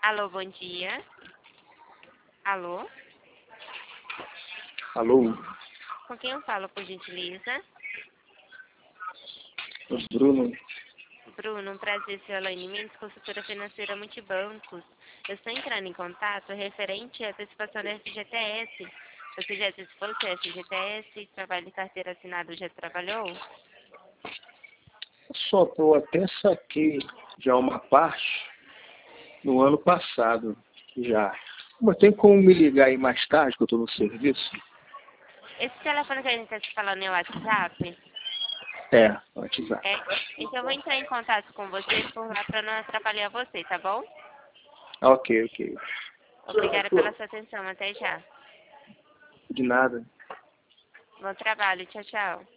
Alô, bom dia. Alô? Alô, Com quem eu falo, por gentileza? Bruno. Bruno, um prazer, seu Elaine Mendes, consultora financeira Multibancos. Eu estou entrando em contato referente à antecipação da FGTS. Você já antecipou seu FGTS? Trabalho de carteira assinada já trabalhou? Só que eu até saquei já uma parte no ano passado, já. Mas tem como me ligar aí mais tarde, que eu estou no serviço? Esse telefone que a gente está se falando é o WhatsApp? É, WhatsApp. É. Então eu vou entrar em contato com você por lá para não atrapalhar você, tá bom? Ok, ok. Obrigada pela sua atenção. Até já. De nada. Bom trabalho. Tchau, tchau.